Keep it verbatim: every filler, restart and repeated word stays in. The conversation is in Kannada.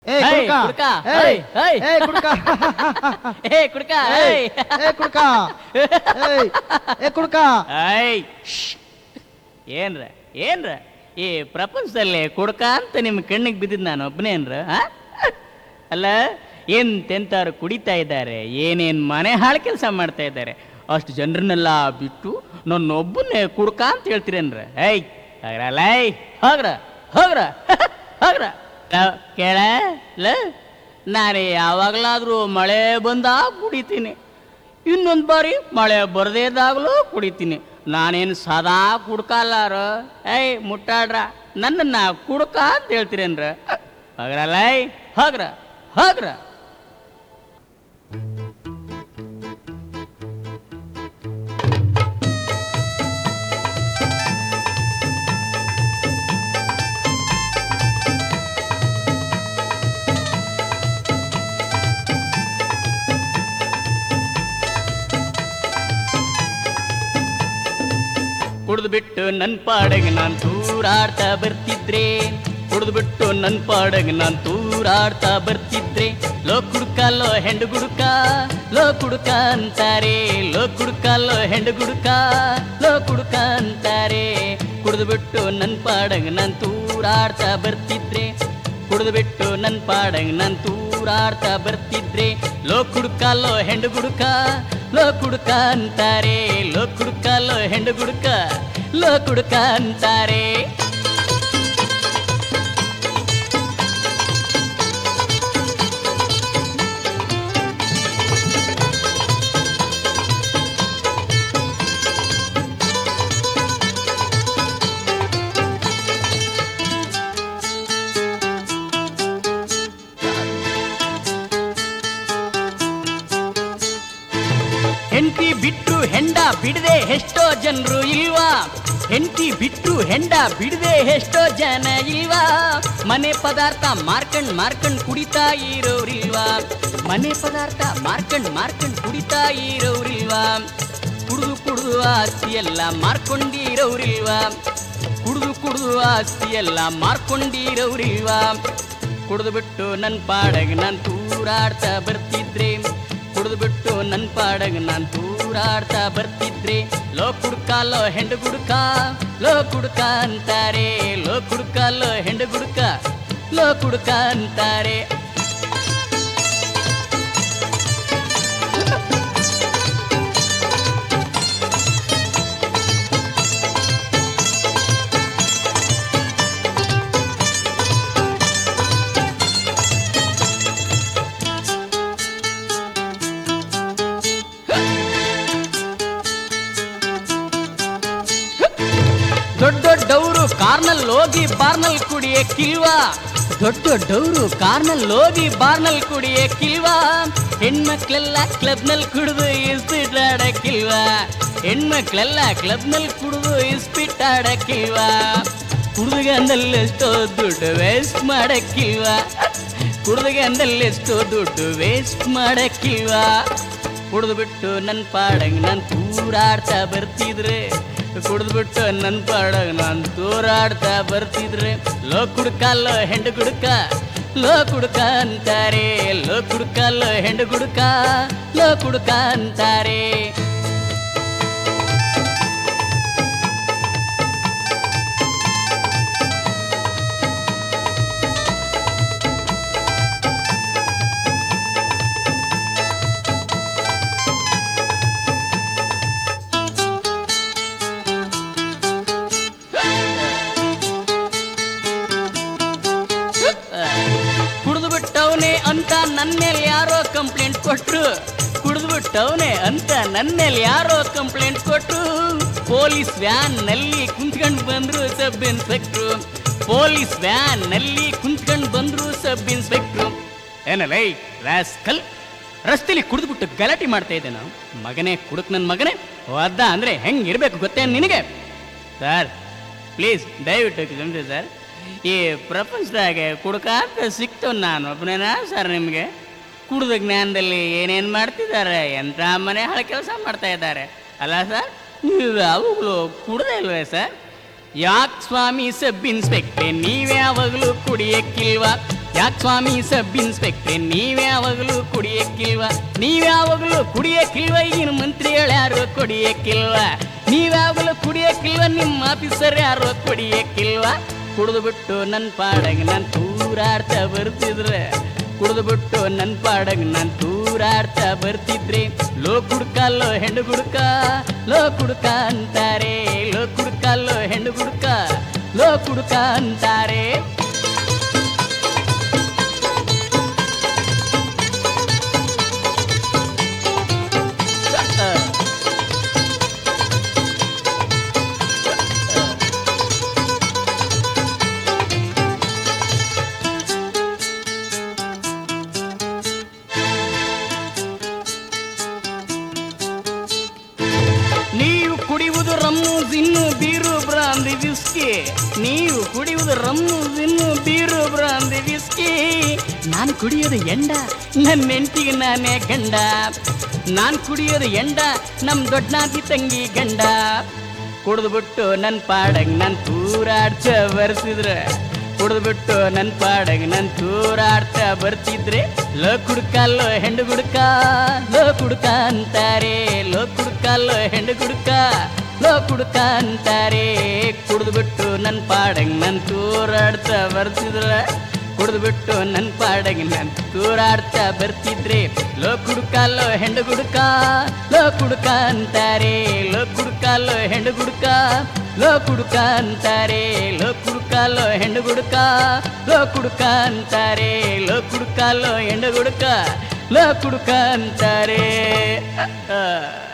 ಏ ಕುಡ್ಕ ಏಯ್ ಏ ಕುಡ್ಕ ಏ ಕುಡ್ಕ ಏಯ್ ಏ ಕುಡ್ಕ ಏಯ್ ಏ ಕುಡ್ಕ ಏಯ್ ಏನ್ರ ಏನ್ರ ಈ ಪ್ರಪಂಚದಲ್ಲಿ ಕುಡ್ಕ ಅಂತ ನಿಮ್ಮ ಕಣ್ಣಿಗೆ ಬಿದ್ದಿದ್ದು ನಾನು ಒಬ್ಬನೇನ್ರ ಅಲ್ಲ ಎಂತೆಂತಾರು ಕುಡಿತಾ ಇದ್ದಾರೆ, ಏನೇನ್ ಮನೆ ಹಾಳು ಕೆಲಸ ಮಾಡ್ತಾ ಇದ್ದಾರೆ, ಅಷ್ಟು ಜನರನ್ನೆಲ್ಲ ಬಿಟ್ಟು ನನ್ನೊಬ್ಬನ್ನೇ ಕುಡ್ಕ ಅಂತ ಹೇಳ್ತೀರೇನ್ರ? ಏಯ್ ಹಾಗ್ರಲ್ಲ ಹೋಗ್ರ ಹೋಗ್ರ ಹೋಗ್ರ ಕೇಳ ನಾನು ಯಾವಾಗಲಾದರೂ ಮಳೆ ಬಂದಾಗ ಕುಡಿತೀನಿ, ಇನ್ನೊಂದು ಬಾರಿ ಮಳೆ ಬರದೇದಾಗಲೂ ಕುಡಿತೀನಿ. ನಾನೇನು ಸದಾ ಕುಡ್ಕಲ್ಲಾರ? ಏಯ್ ಮುಟ್ಟಾಡ್ರ ನನ್ನನ್ನ ಕುಡ್ಕ ಅಂತ ಹೇಳ್ತೀರೇನ್ರ? ಹೋಗ್ರಲ್ಲ ಹೋಗ್ರ ಹೋಗ್ರ. ಕುಡಿದು ಬಿಟ್ಟು ನನ್ನ ಪಾಡಗೆ ನಾನು ತೂರಾಡ್ತಾ ಬರ್ತಿದ್ರೆ, ಕುಡಿದು ಬಿಟ್ಟು ನನ್ನ ಪಾಡಗೆ ನಾನು ತೂರಾಡ್ತಾ ಬರ್ತಿದ್ರೆ, ಲೋ ಕುಡ್ಕ ಲೋ ಹೆಂಡು ಗುಡುಕ ಲೋ ಕುಡುಕ ಅಂತಾರೆ, ಲೋ ಕುಡ್ಕ ಲೋ ಹೆಂಡು ಗುಡುಕ ಲೋ ಕುಡುಕ ಅಂತಾರೆ. ಕುಡಿದು ಬಿಟ್ಟು ನನ್ನ ಪಾಡಗೆ ನಾನು ತೂರಾಡ್ತಾ ಬರ್ತಿದ್ರೆ, ಕುಡಿದು ಬಿಟ್ಟು ನನ್ನ ಪಾಡಗೆ ನಾನು ತೂರಾಡ್ತಾ ಬರ್ತಿದ್ರೆ, ಲೋ ಕುಡ್ಕ ಲೋ ಹೆಂಡು ಗುಡುಕ ಲೋ ಕುಡುಕ ಅಂತಾರೆ, ಲೋ ಕುಡುಕ ಲೋ ಹೆಂಡು ಗುಡುಕ ಲೋ ಕುಡುಕ ಅಂತಾರೆ. ಹೆಂಡತಿ ಬಿಟ್ಟು ಹೆಂಡ ಬಿಡದೆ ಎಷ್ಟೋ ಜನರು ಇಲ್ವಾ, ಹೆಂಡತಿ ಬಿಟ್ಟು ಹೆಂಡ ಬಿಡದೆ ಎಷ್ಟೋ ಜನ ಇಲ್ವಾ, ಮನೆ ಪದಾರ್ಥ ಮಾರ್ಕಂಡ್ ಮಾರ್ಕಂಡ್ ಕುಡಿತಾ ಇರೋರಿಲ್ವಾ, ಮನೆ ಪದಾರ್ಥ ಮಾರ್ಕಂಡ್ ಮಾರ್ಕಂಡ್ ಕುಡಿತಾ ಇರೋರಿಲ್ವಾ, ಕುಡಿದು ಕುಡಿದು ಆಸ್ತಿ ಎಲ್ಲ ಮಾರ್ಕೊಂಡಿರೋರಿಲ್ವಾ, ಕುಡಿದು ಕುಡಿದು ಆಸ್ತಿ ಎಲ್ಲ ಮಾರ್ಕೊಂಡಿರೋರಿಲ್ವಾ. ಕುಡಿದು ಬಿಟ್ಟು ನನ್ನ ಪಾಡಗೆ ನಾನು ತೂರಾಡ್ತಾ ಬರ್ತಿದ್ರೆ, ಕುಡಿದು ಬಿಟ್ಟು ನನ್ನ ಪಾಡಗೆ ನಾನು ತೂರಾಡ್ತಾ ಬರ್ತಿದ್ರೆ, ಲೋ ಕುಡ್ಕ ಲೋ ಹೆಂಡು ಗುಡುಕ ಲೋ ಕುಡ್ಕ ಅಂತಾರೆ, ಲೋ ಕುಡ್ಕ ಲೋ ಹೆಂಡು ಗುಡುಕ ಲೋ ಕುಡ್ಕ ಅಂತಾರೆ. ದೊಡ್ಡ ದೊಡ್ಡವರು ಕಾರ್ನಲ್ಲಿ ಹೋಗಿ ಬಾರ್ನಲ್ಲಿ ಕುಡಿಯಕ್ಕಿಲ್ವಾ, ದೊಡ್ಡ ದೊಡ್ಡವರು ಕಾರ್ನಲ್ಲಿ ಹೋಗಿ ಬಾರ್ನಲ್ಲಿ ಕುಡಿಯಕ್ಕಿಲ್ವಾ, ಹೆಣ್ಮಕ್ಳೆಲ್ಲ ಕ್ಲಬ್ನಲ್ಲಿ ಕುಡಿದು ಇಸ್ಪಿಟ್ಟಾಡಕ್ಕಿಲ್ವಾ, ಹೆಣ್ಮಕ್ಳೆಲ್ಲ ಕ್ಲಬ್ನಲ್ಲಿ ಕುಡಿದು ಇಸ್ಪಿಟ್ಟಾಡಕ್ಕಿಲ್ವಾ, ಕುಡಿದುಗಂದಲ್ಲಿ ಎಷ್ಟೋ ದುಡ್ಡು ವೇಸ್ಟ್ ಮಾಡಕ್ಕಿಲ್ವಾ, ಕುಡಿದುಗಂದಲ್ಲಿ ಎಷ್ಟೋ ದುಡ್ಡು ವೇಸ್ಟ್ ಮಾಡಕ್ಕಿಲ್ವಾ. ಕುಡಿದು ಬಿಟ್ಟು ನನ್ನ ಪಾಡಂಗೆ ನಾನು ತೂರಾಡ್ತಾ ಬರ್ತಿದ್ರೆ, ಕುಡಿದು ಬಿಟ್ಟು ನನ್ನ ಪಾಡಾಗ ನಾನು ತೂರಾಡ್ತಾ ಬರ್ತಿದ್ರೆ, ಲೋ ಕುಡ್ಕ ಲೋ ಹೆಂಡು ಗುಡುಕ ಲೋ ಕುಡ್ಕ ಅಂತಾರೆ, ಲೋ ಕುಡ್ಕ ಲೋ ಹೆಂಡು ಗುಡುಕ ಲೋ ಕುಡ್ಕ ಅಂತಾರೆ. ಕುಡಿದು ಬಿಟ್ಟವನೇ ಅಂತ ನನ್ನ ಮೇಲೆ ಯಾರೋ ಕಂಪ್ಲೇಂಟ್ ಕೊಟ್ರು, ಕುಡಿದು ಬಿಟ್ಟವನೇ ಅಂತ ನನ್ನ ಮೇಲೆ ಯಾರೋ ಕಂಪ್ಲೇಂಟ್ ಕೊಟ್ರು, ಪೊಲೀಸ್ ವ್ಯಾನ್ ನಲ್ಲಿ ಕುಂತ್ಕೊಂಡು ಬಂದ್ರು ಸಬ್ ಇನ್ಸ್ಪೆಕ್ಟ್ರು, ಪೊಲೀಸ್ ವ್ಯಾನ್ ನಲ್ಲಿ ಕುಂತ್ಕೊಂಡು ಬಂದ್ರು ಸಬ್ ಇನ್ಸ್ಪೆಕ್ಟ್ರು. ಏನಲ್ಲ ರಾಸ್ಕಲ್, ರಸ್ತೆಲಿ ಕುಡಿದು ಬಿಟ್ಟು ಗಲಾಟೆ ಮಾಡ್ತಾ ಇದ್ದೆ ನಾವು, ಮಗನೇ ಕುಡುಕ್ ನನ್ನ ಮಗನೇ ಒದ್ದ ಅಂದ್ರೆ ಹೆಂಗಿರ್ಬೇಕು ಗೊತ್ತೇ ನಿನಗೆ? ಸರ್ ಪ್ಲೀಸ್ ದಯವಿಟ್ಟು ಕ್ಷಮಿಸಿ ಸರ್, ಈ ಪ್ರಪಂಚದಾಗೆ ಕುಡ್ಕ ಅಂತ ಸಿಕ್ತು ನಾನು ಒಬ್ಬನೇನಾ ಸರ್? ನಿಮಗೆ ಕುಡಿದ ಜ್ಞಾನದಲ್ಲಿ ಏನೇನು ಮಾಡ್ತಿದ್ದಾರೆ, ಎಂಥ ಮನೆ ಹಾಳು ಕೆಲಸ ಮಾಡ್ತಾ ಇದ್ದಾರೆ ಅಲ್ಲ ಸರ್? ನೀವು ಯಾವಾಗಲೂ ಕುಡ್ದೇ ಇಲ್ವೇ ಸರ್? ಯಾಕೆ ಸ್ವಾಮಿ ಸಬ್ ಇನ್ಸ್ಪೆಕ್ಟ್ರೆ ನೀವ್ಯಾವಾಗಲೂ ಕುಡಿಯಕ್ಕಿಲ್ವಾ? ಯಾಕೆ ಸ್ವಾಮಿ ಸಬ್ ಇನ್ಸ್ಪೆಕ್ಟ್ರೆ ನೀವ್ಯಾವಾಗಲೂ ಕುಡಿಯಕ್ಕಿಲ್ವ ನೀವ್ಯಾವಾಗಲೂ ಕುಡಿಯಕ್ಕಿಲ್ವ ಈಗಿನ ಮಂತ್ರಿಗಳು ಯಾರು ಕುಡಿಯಕ್ಕಿಲ್ವ ನೀವ್ಯಾವಾಗಲೂ ಕುಡಿಯಕ್ಕಿಲ್ವ ನಿಮ್ಮ ಆಫೀಸರ್ ಯಾರು ಕುಡಿಯಕ್ಕಿಲ್ವ ಕುಡಿದು ಬಿಟ್ಟು ನನ್ನ ಪಾಡಂಗ ನಾನು ತೂರಾಡ್ತಾ ಬರ್ತಿದ್ರೆ ಕುಡಿದು ಬಿಟ್ಟು ನನ್ನ ಪಾಡಂಗ ನಾನು ತೂರಾಡ್ತಾ ಬರ್ತಿದ್ರೆ ಲೋ ಕುಡ್ಕಲ್ಲೋ ಹೆಣ್ಣು ಗುಡ್ಕ ಲೋ ಕುಡ್ಕ ಅಂತಾರೆ ಲೋ ಕುಡ್ಕಲ್ಲೋ ಹೆಣ್ಣು ಗುಡ್ಕ ಲೋ ಕುಡ್ಕ ಅಂತಾರೆ ನೀವು ಕುಡಿಯುವುದು rum gin beer brandy whisky ನೀವು ಕುಡಿಯುವುದು rum gin beer brandy whisky ನಾನು ಕುಡಿಯೋದು ಎಂಡ ನನ್ನ ಹೆಂಡತಿಗೆ ನಾನೇ ಗಂಡ ನಾನು ಕುಡಿಯೋದು ಎಂಡ ನಮ್ಮ ದೊಡ್ಡನಾದಿ ತಂಗಿ ಗಂಡ ಕುಡಿದು ಬಿಟ್ಟು ನನ್ನ ಪಾಡಂಗ್ ನಾನು ತೂರಾಡ್ತಾ ಬರ್ತಿದ್ರೆ ಕುಡಿದು ಬಿಟ್ಟು ನನ್ನ ಪಾಡಂಗ್ ನಾನು ತೂರಾಡ್ತಾ ಬರ್ತಿದ್ರೆ ಲೋ ಕುಡ್ಕಲ್ಲೋ ಹೆಂಡು ಗುಡ್ಕ ಲೋ ಕುಡ್ಕ ಅಂತಾರೆ ಲೋ ಕುಡ್ಕಲ್ಲೋ ಹೆಂಡು ಗುಡ್ಕ ಲೋ ಕುಡ್ಕ ಅಂತಾರೆ ಕುಡಿದು ಬಿಟ್ಟು ನನ್ನ ಪಾಡಂಗ್ ನಾನು ತೂರಾಡ್ತಾ ಬರ್ತಿದ್ರೆ ಕುಡಿದು ಬಿಟ್ಟು ನನ್ನ ಪಾಡಂಗ್ ನಾನು ತೂರಾಡ್ತಾ ಬರ್ತಿದ್ರೆ ಲೋ ಕುಡ್ಕಲ್ಲೋ ಹೆಂಡು ಗುಡ್ಕ ಲೋ ಕುಡ್ಕ ಅಂತಾರೆ ಲೋ ಕುಡ್ಕಲ್ಲೋ ಹೆಂಡು ಗುಡ್ಕ ಲೋ ಕುಡ್ಕ ಅಂತಾರೆ ಲೋ ಕುಡ್ಕಲ್ಲೋ ಹೆಂಡು ಗುಡ್ಕ ಲೋ ಕುಡ್ಕ ಅಂತಾರೆ ಲೋ ಕುಡ್ಕಲ್ಲೋ ಹೆಂಡು ಗುಡ್ಕ ಲೋ ಕುಡ್ಕ ಅಂತಾರೆ